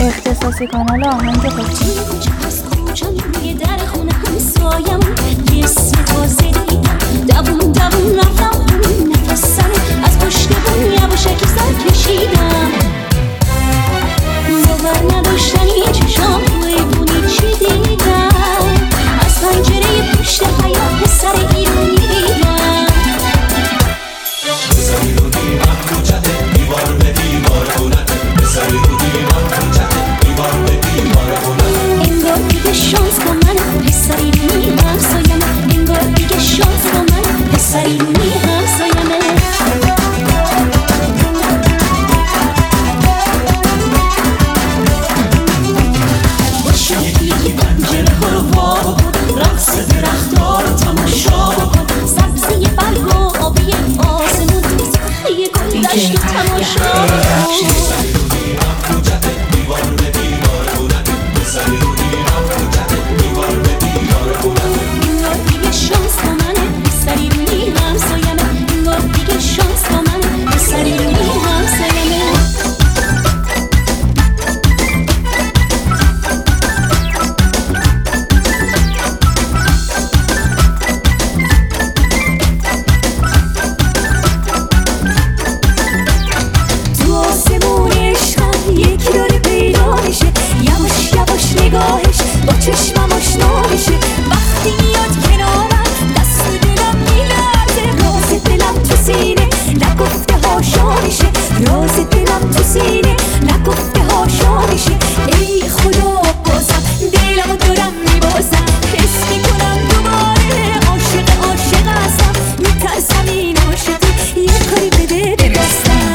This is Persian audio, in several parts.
اختصاصی کانال آهنگ خوشی. از کجا روی در خونه همسایم یه اسم تازه دیدم، دوون دوون رفتم اون نفسم، از پشت بون یواشکی سر کشیدم. باور نداشتنی چشام توی بونی چی دیدم، از پنجره پشت حیاط پسر ایرانی دیدم. پسری رو دیدم تو جده دیوار به دیوار خونت، پسری رو دیدم تو جده دیوار به دیوار خونت. انگار دیگه شانس با من پسری رو می همسایمه، انگار دیگه شانس با من پسری رو می همسایمه. یکی پنجره ها رو وا بکن، رقص درخت‌ها رو تماشا بکن، سبزی برگ و آبی آسمون، یه گل دشت و تماشا بکن. پسری رو دیدم تو جده دیوار به دیوار خونت، پسری رو دیدم تو جده دیوار به دیوار خونت. انگار دیگه شانس با منه پسری رو می همسایمه، انگار دیگه شانس با منه پسری رو می همسایمه. نگاهش با چشمم آشنا میشه، وقتی میاد کنارم دست دلم میلرزه، راز دلم تو سینه نگفته هاشا میشه، راز دلم تو سینه نگفته هاشا میشه. ای خدا بازم دلمو دارم میبازم، حس میکنم دوباره عاشق عاشق هستم، میترسم این عاشقی یه کاری بده ببستم.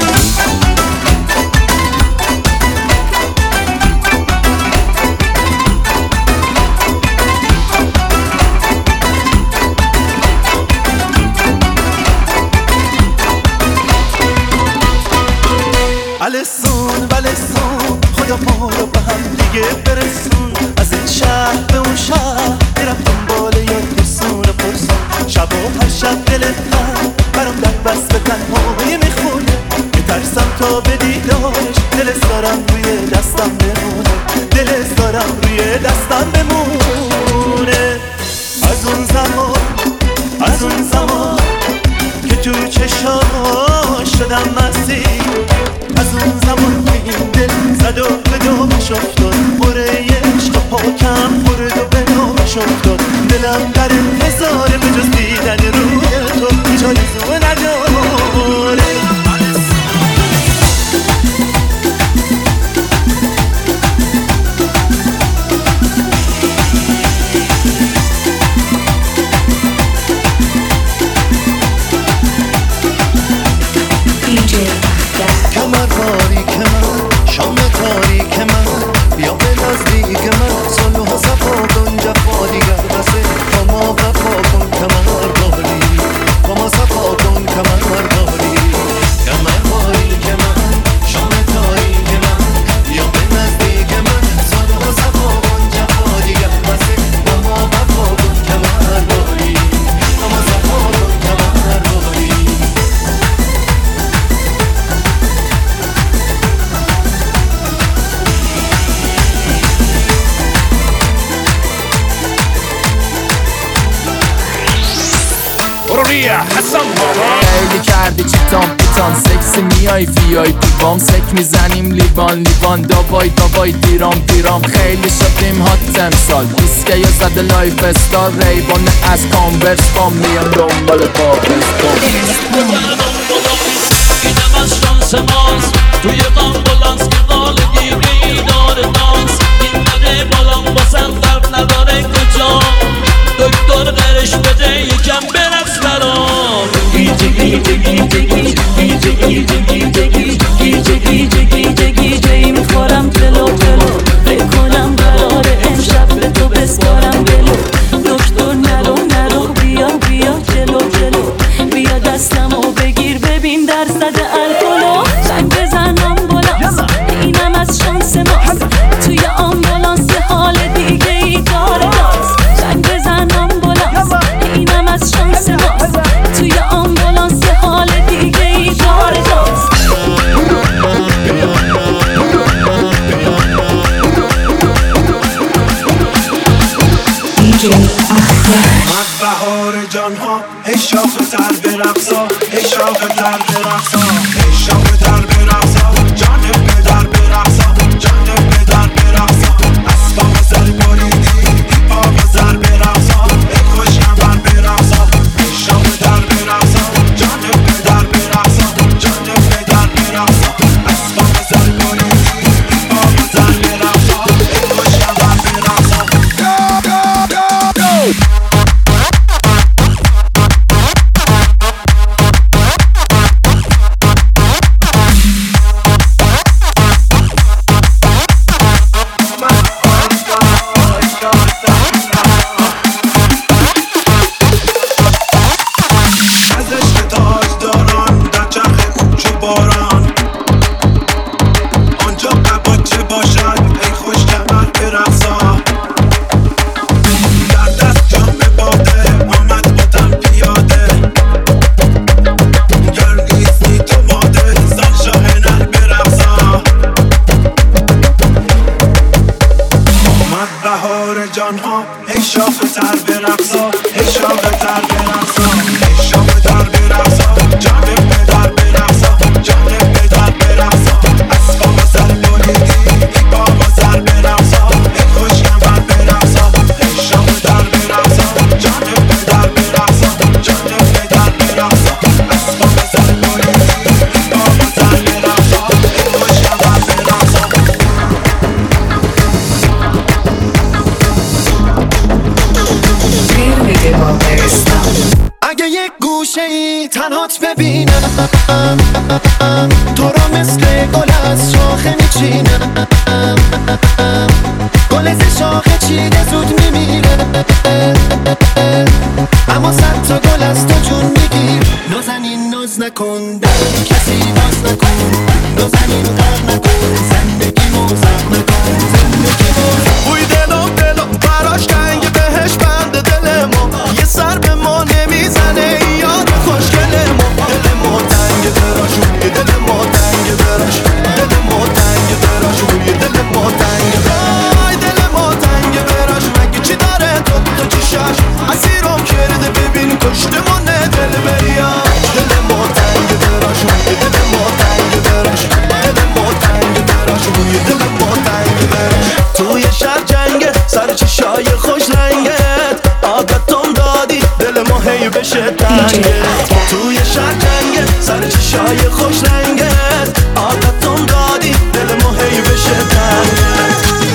بلسون خدا ما رو به هم دیگه برسون، از این شهر به اون شهر میرم دنبال یاد پرسون پرسون، شب و هر شب دلت من برام در بست به تنهایی میخونه، میترسم تا به دیدارش دلت دارم روی دستم بمونه، دلت دارم روی دستم بمونه. از اون زمان که تو چشاش شدم مسیر، از اون زمان که این دل زد و به دامش افتاد، بره عشق پاکم برد و به نامش افتاد، دلم در انتظاره به جز دیدن روی تو جایزو نداره. کمر باریک من، شام تاریک من، بیا به نزدیک من، صلح و صفا کن جفا دیگر بسه، با ما وفا کن کمر باری، با ما صفا کن کمر باری. کمر باریک من، شام تاریک من، بیا به نزدیک من، صلح و صفا کن جفا دیگر بسه، با ما وفا کن کمر باری، با ما صفا کن کمر باری. خیلی کردی چیتام پیتام سکسی میای وی آی پی بام، سک میزنیم لیوان لیوان، داوای داوای دیرام دیرام، خیلی شدیم هات امسال، دیسکه یا زده لایف استار، ریبان از کانورس بام، میان دنبال پاکستان. اینم از شانس ماست توی آمبولانس که والگی بیدار دانس، این بده بالام باسم درد نداره کجا، دکتر قرش بده یکم برقص برام. گیجه گیجه گیجه گیجه گیجه گیجه گیجه گیجه گیجه گیجه میخورم جلو جلو، بکنم قرار امشب به تو بسپارم بلو، دکتر نرو نرو بیا بیا جلو جلو، بیا دستمو بگیر ببین درصد الکلو، زنگ بزنم بالا آمد بهار جان ها ای شاخ تر برقصا ای شاخ تر برقصا ای شاخ تر برقصا جان پدر برقصا جان پدر برقصا اسباب سر بریدی پا سر برقصا ای خوشگمر برقصا ای شاخ تر برقصا جان پدر برقصا جان پدر برقصا اسباب سر بریدی پا سر برقصا ای خوشگمر برقصا جان ها ای شاخ تر برقصا ای شاخ تر برقصا ای شاخ تر برقصا جان پدر برقصا جان پدر برقصا اسباب سر بریدی بابا سر برقصا ای خوشگمر برقصا ای شاخ تر برقصا جان پدر برقصا جان پدر برقصا اسباب سر بریدی بابا سر برقصا ای خوشگمر برقصا اگه یک گوشه ای تنهات ببینم تو را مثل گل از شاخه میچینم گل ز شاخه چیده زود میمیره اما صد تا گل از تو جون میگیر نازنین ناز نکن در کسی باز نکن نازنین غرق نکن زندگی موزق نکن زندگی موزق بوی دلم براش کنگ بهش بند دل ما یه سر به ما نمیزنه یاد خوشگل ما دل ما تنگ براش روی دل ما تنگ براش دل ما تنگ براش روی دل ما تنگ برای دل ما تنگ براش مگه چی داره تو چشاش اسیرم کرده ببین کشتمونه دل بریاد دل ما تنگ براش روی دل ما تنگ براش دل ما تنگ براش روی دل ما تنگ براش توی شب جنگه سر چشای خوش رنگت عادتم دادی دل ما هی بشه تنگه توی شب جنگه سر چشای خوش رنگت عادتم دادی دل ما هی بشه تنگه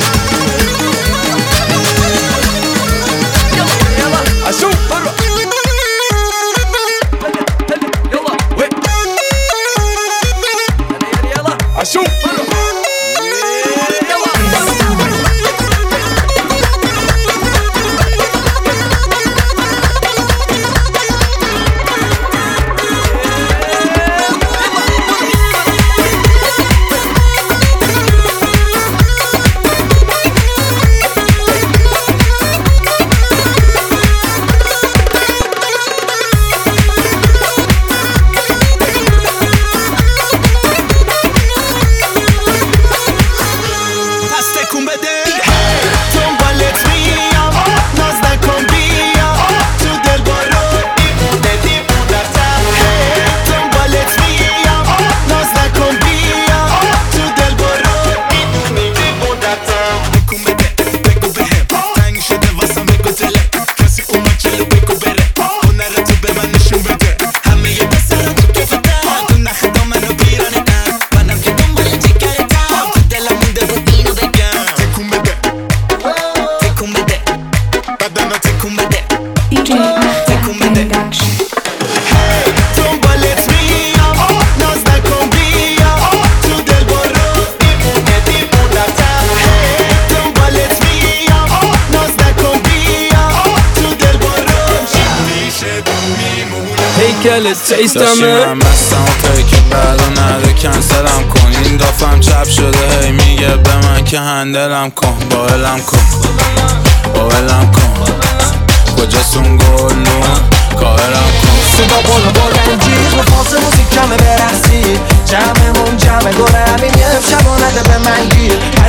داشتی من بستم و پیک بعدا نده کنسلم کن این دافم چپ شده هی میگه به من که هندلم کن باولم کن باولم کن کجاستون گلون کاورم کن صدا بالا بالا جیغ میخواست موزیک کمه برقصی جمعمون جمع دوره همین یه شبا نده به من گیر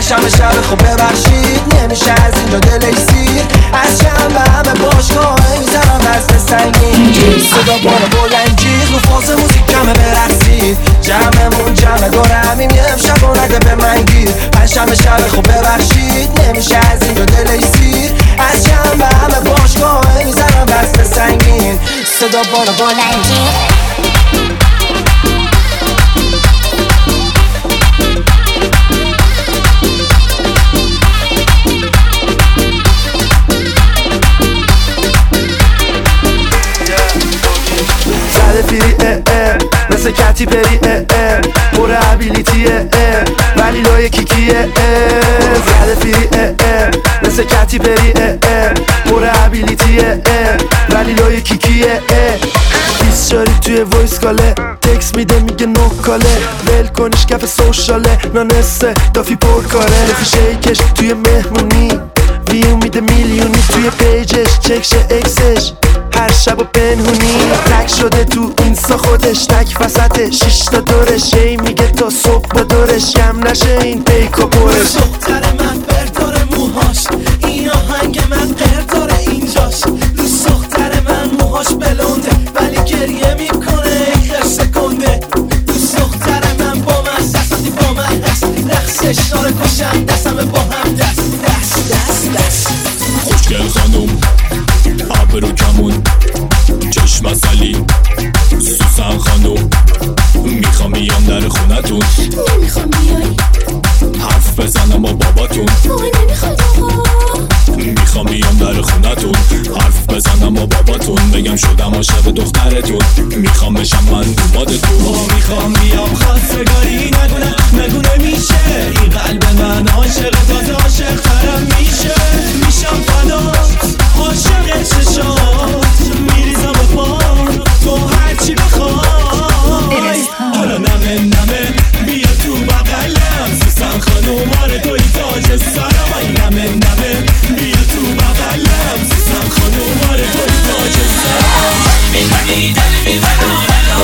پنجشنبه شب خب ببخشید نمیشه از اینجا دلش سیر از شنبه همه باشگاه میزنم دست سنگین صدا بلند جیغ رو فاز موزیک کمه برقصید جمعمون جمع داره همیم یه امشب و نده به من گیر پنجشنبه شب خب ببخشید نمیشه از اینجا دلش سیر از شنبه همه باشگاه میزنم دست سنگین صدا بلند جیغ فیری مثل کتی پری پر ابیلیتیه ولی لای کیکیه زده فیری مثل کتی پری پر ابیلیتیه ولی لای کیکیه بیس شاری توی وایس کاله تکس میده میگه نو کاله ول کنیش کف سوشاله نانسته دافی پر کاره رفی شیکش توی مهمونی ویو میده میلیونی توی پیجش چکش اکسش هر شب و پنهونی تک شده تو اینستا خودش تک وسطه 6 تا دورش هی میگه تا صبح با دورش کم نشه این پیکا پرش دختر من برداره موهاش این آهنگ من قرداره اینجاش دوست دختر من موهاش بلونده ولی گریه میکنه یک سکنده دوست دختر من با من دستی با من هست رقصش داره کشم دستم با هم دست خوشگل خانوم ابرو کمون چشم اصلی سوسن خانوم میخوام بیام در خونتون نمیخوام بیای حرف بزنم با باباتون نمیخواد میخوام بیام در خونتون حرف بزنم با باباتون بگم شدم عاشق دخترتون میخوام بشم من دومادتون میخوام بیام خواستگاری نگونه میشه این قلب من عاشق تازه عاشق ترم میشم فدات عاشق چشات میریزم و پا تو هرچی بخوای حالا نمه بیا تو بغلم سوسن خانوم آره توی تاج سرم ای نمه بیا تو بغلم سوسن خانوم آره توی تاج سرم میخوانی دل میخوانم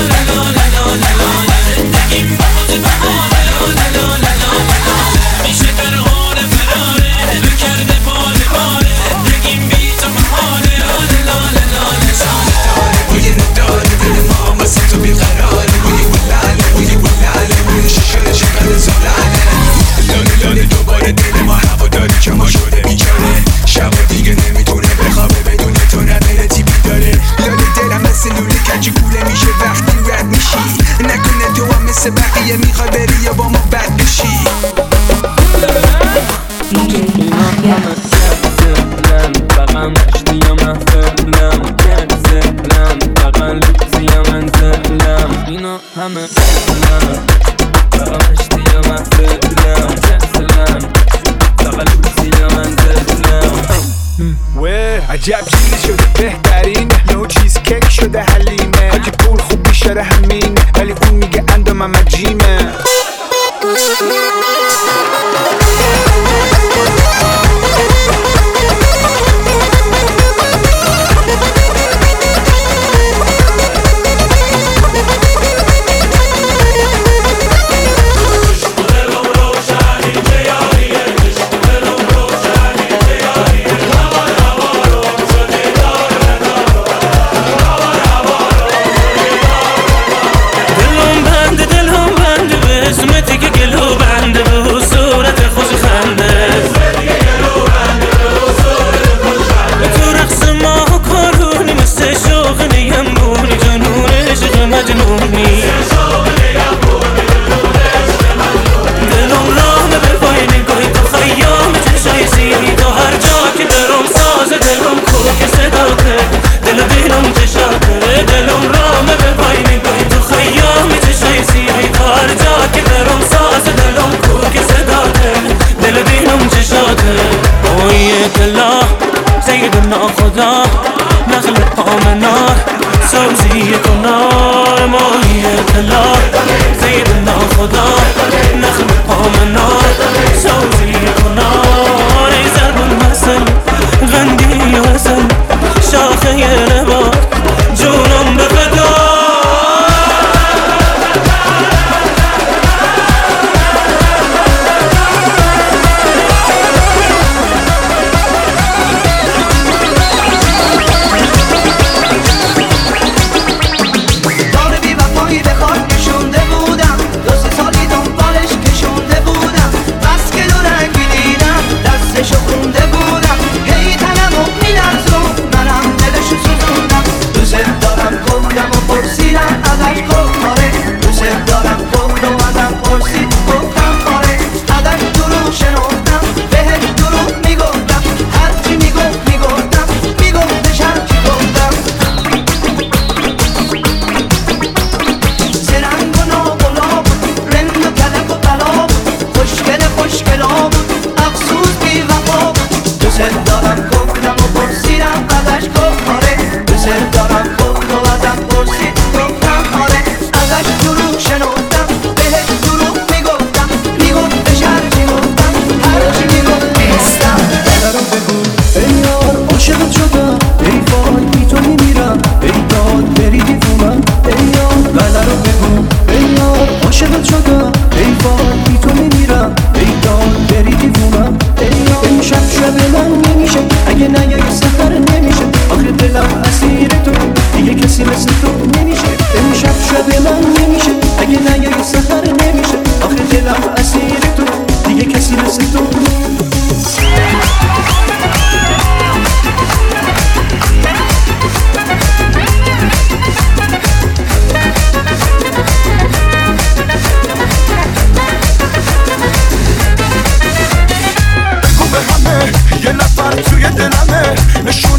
نگیم باز بهاره میشه فرهاره رو کرده پاره بگیم بی تو مهاره بوی نداره دل ما واسه تو بیقراره بوی بوی شیشه چقدر زلانه لانه دوباره دل ما هوا داری که ما شده بیچاره شب دیگه نمیتونه بخوابه بدون تو نداره تیبی داره لانه دلم مثل لوله کجی کوله میشه وقتی رد میشی نکنه تو هم مثل بقیه میخوای بری یا با ما بد بشی بقم اشتیم محفلم زهلم بقم لوزیم انزلم اینا همه زهلم بقم اشتیم محفلم زهلم بقم لوزیم انزلم عجب چیزی شده بهترین نو چیز کیک شده حلیمه حاجی پول خوب بیشاره همین ولی اون میگه اندام هم عجیمه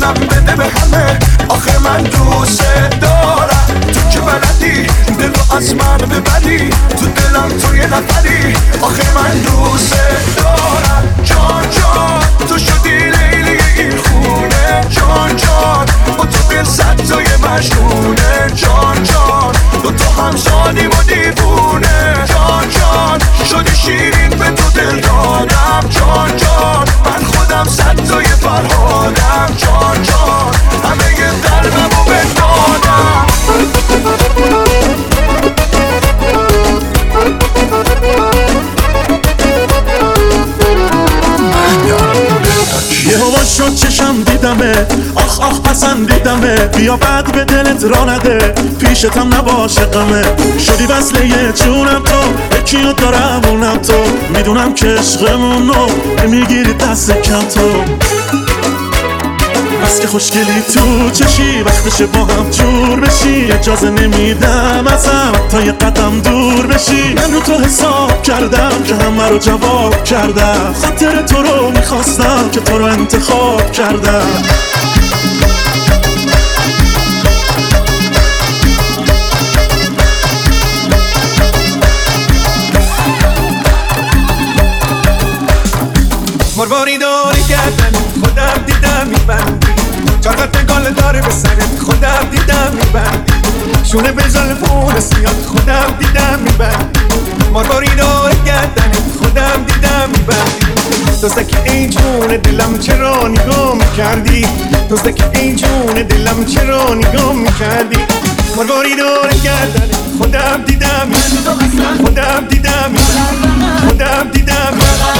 جونم بده به همه آخه من دوست دارم تو که بلدی دل رو از من ببری تو دلم تو یه نفری آخه من دوست دارم جان جان تو شدی لیلی این خونه جان جان با تو دل صد تای مجنونه جان جان دو تا هم شادیم و دیوونه جان جان شدی شیرین به تو دل دادم جان جان من خودم صد تای فرهادم جان جان همه ی قلبمو بدادم یه هوا شد چشم دیدمه آخ آخ پسندیدمه بیا بعد به دلت را نده پیشتم نباشه غمه شدی وصله یه جونم تو یکیو دارم اونم تو میدونم که عشقمونو میگیری دست کم تو بس که خوشگلی تو چشی وقتشه با هم جور بشی اجازه نمیدم ازم تا یه قدم دور بشی من رو تو حساب کردم که همه رو جواب کردم خاطر تو رو میخواستم که تو رو انتخاب کردم مرواری داری کردن خودم دیدم میبندی چقدر گل داره به سرت خودم دیدم میبندی شونه به زلفون سیاد خودم دیدم میبندی مرواری داری کردن خودم دیدم میبندی دوستکی این جون دلم چرا نگاه میکردی دوستکی این جون دلم چرا نگاه میکردی مرواری داری کردن خودم دیدم خودم دیدم خودم دیدم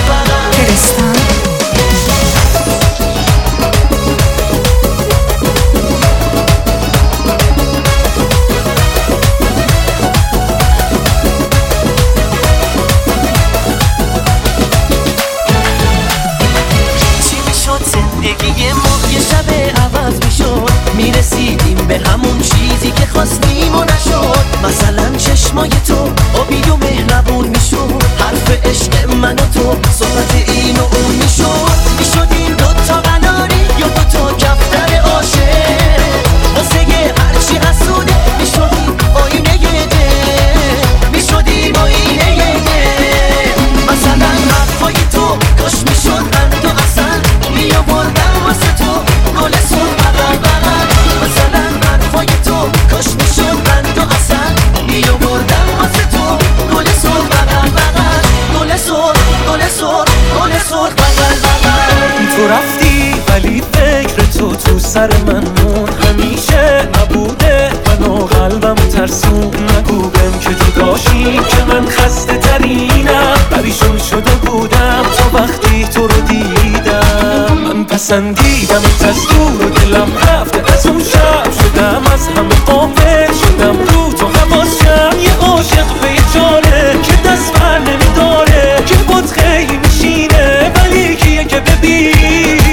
زندگی ما یه شب عوض میشد میرسیدیم به همون چیزی که خواستیم و نشد مثلا چشمای تو آبی و مهربون میشد حرف عشق من و تو صحبت این و اون میشد این دوتا قناری یا دوتا کفتر عاشق واسه هرچی حسوده میشدیم آینه دل میشدیم آینه دل مثلا حرفای تو کاش میشد قند و عسل میآوردم واسه تو گل سرخ بغل بغل مثلا حرفای تو کاش میشد قند و عسل میآوردم واسه تو گل سرخ بغل بغل گل سرخ گل سرخ گل سرخ بغل بغل تو رفتی ولی فکر تو سر من موند همیشه نبوده منو قلبم ترسون نگو بهم که تو داشتی که من خسته ترینم پریشون شده بودم تا وقتی تو رو دیدم من پسندیدم از دور و دلم رفته از اون شب شدم از همه غافل شدم رو تو حواسم یه عاشق به یه جانه که دست بر نمیداره که بود خیلی میشینه ولی کیه که ببینه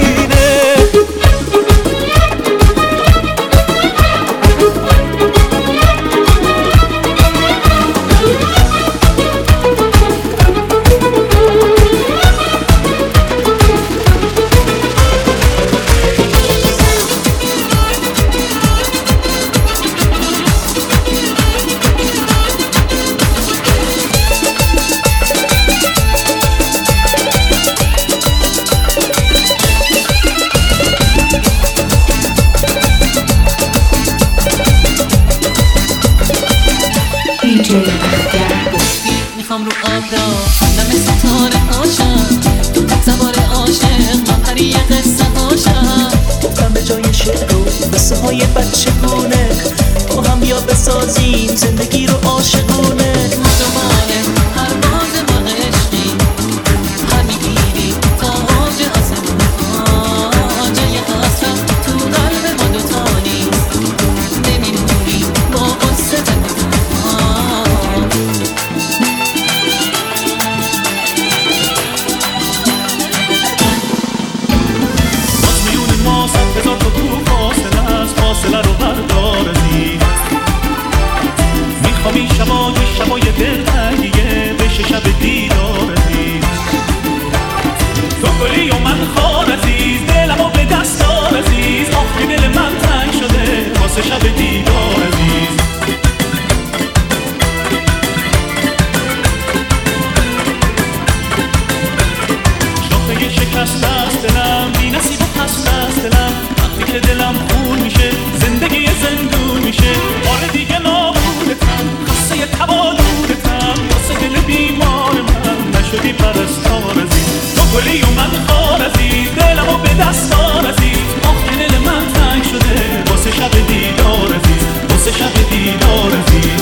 میخوام رو آب را دم ستاره هاشم تو سوار عاشق آخری یه قصه هاشم گفتم به جای شعر و قصه های بچه گونه با هم بیا بسازیم زندگی رو عاشقونه دنباله هر باز ما عشقی هر میگیری تا آج آسمان جای حسرت تو قلب ما دوتا نیست نمیمونی با قصه فاصله رو بردار عزیز میخوام این شب گلی و من خارزی دلمو به دست آرزی آخه دل من تنگ شده واسه شب دیدار عزیز واسه شب دیدار عزیز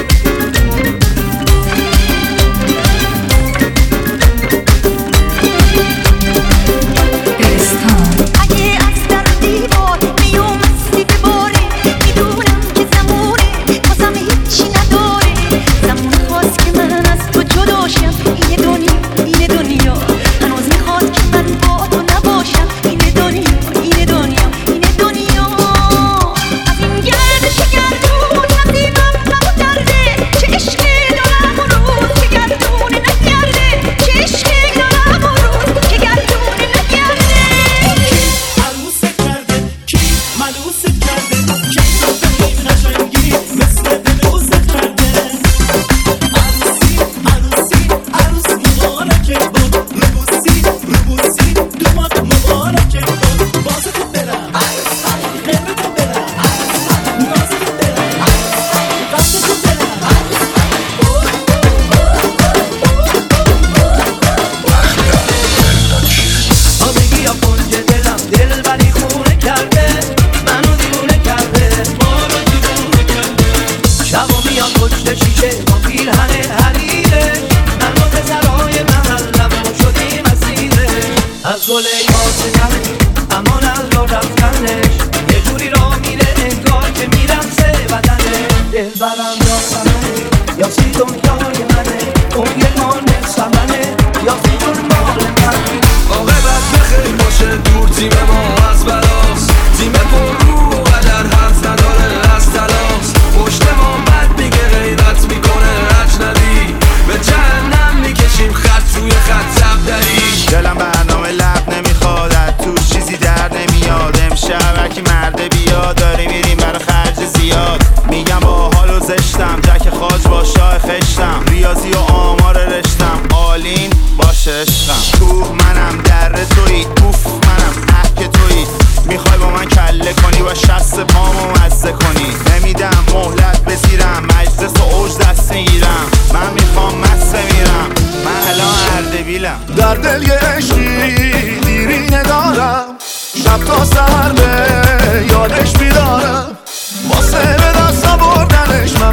در دل یه عشقی دیرینه دارم شب تا سهر به یادش بیدارم واسه به دست بردنش من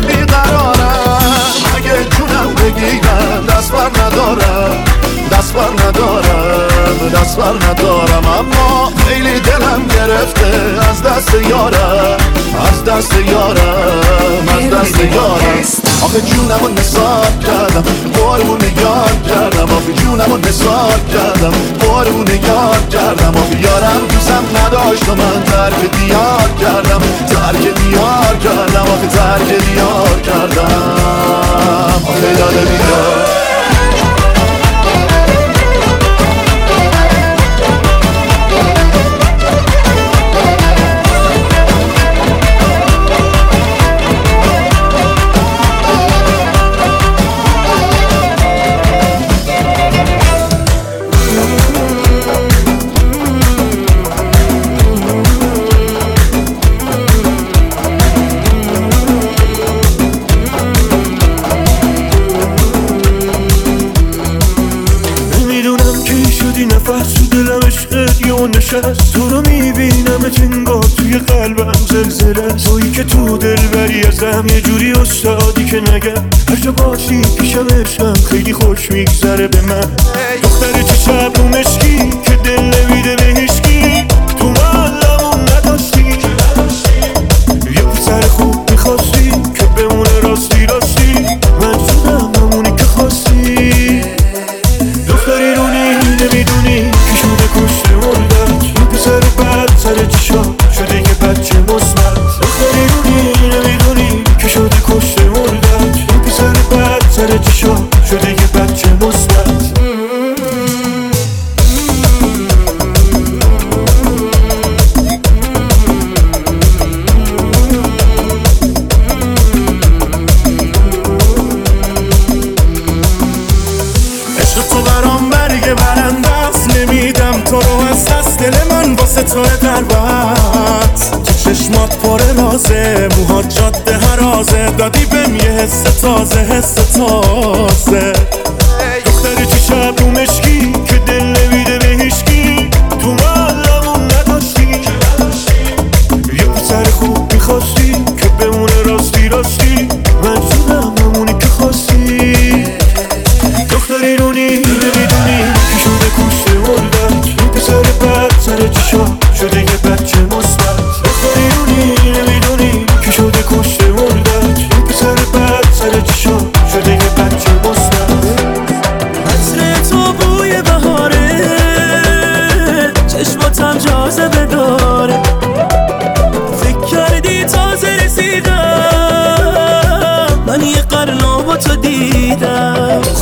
بیقرارم اگه جونم بگیرم دست بر ندارم دست بر ندارم دست بر ندارم اما خیلی دلم گرفته از دست یارم از دست یارم از دست یارم آخه جونمو نثار کردم بارون یاد کردم آخه جونمو نثار کردم بارون یاد کردم آخه یارم دوستم نداشت و من ترک دیار کردم ترک دیار کردم آخه ترک دیار کردم آخه یاد بیدار نشست تو رو میبینم انگار توی قلبم زلزله تویی که تو دل بری ازم یه جوری استادی که نگم هر جا باشی پیشم عشقم خیلی خوش میگذره به من دختر چشم رو مشکی که دل نمیده به هیچکی تو محلمون نداشتی یه پسر خوب میخواستی که بمونه راستی راستی من جونم همونی که خواستی دختری رونی نمیدونی که شده کشته مردم سر بعد سر چشا شده یه بچه مثبت دختری رونی نمیدونی که شده کشته مردم این پسر بعد سر چشا شده یه بچه مثبت عشق تو برام برگ برنده است نمیدم تو رو از دست دل من واسه توه در بحث تو چشمات پر رازه موهات جاده هرازه دادی بهم یه حس تازه دختر چی شب رو مشکی که دل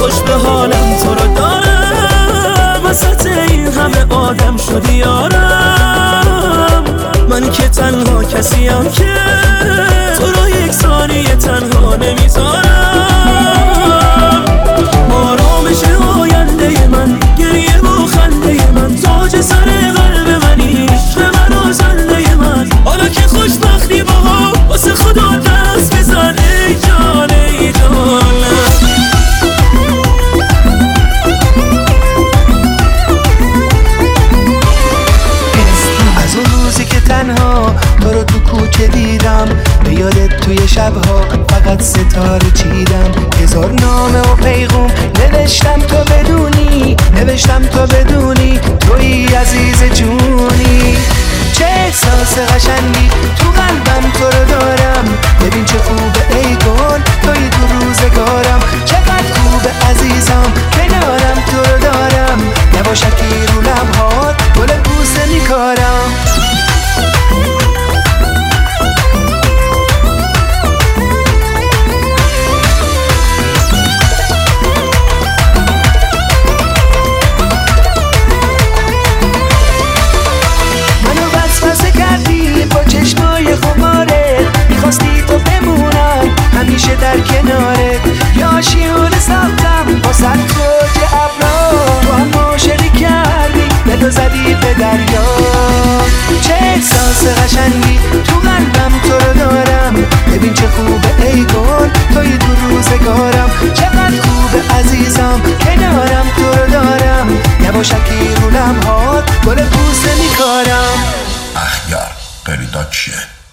خوش به حالم تو رو دارم، وسط این همه آدم شدی یارم. من که تنها کسیم که تو رو یک ثانیه تنها نمیذارم. آرامش آینده من، گریه و خنده من، تاج سر قلب منی، عشق من و زنده من. حالا که خوشبختی باها واسه خدا دست بزن ای جان ای جانم. از اون روزی که تنها تو رو تو کوچه دیدم، به یادت توی شبها فقط ستاره چیدم. 1000 نامه و پیغام نوشتم تو بدونی، نوشتم تو بدونی توی عزیز جونی. چه احساس قشنگی تو قلبم تو رو دارم، ببین چه خوبه ای گل توی تو روزگارم. چقدر خوبه عزیزم کنارم تو رو دارم، یواشکی رو لبهات گل بوسه میکارم. چشمای خماره میخواستی تو بمونم همیشه در کنارت، یا شیون ساختم با سر توج ابرا، تو هم عاشقی کردی دلو زدی به دریا. چه احساس قشنگی تو قلبم تو رو دارم، ببین چه خوبه ای گل توی تو روزگارم. چقدر خوبه عزیزم کنارم تو رو دارم، یواشکی رو لبهات گل بوسه میکارم. اخیار قریدات چیه؟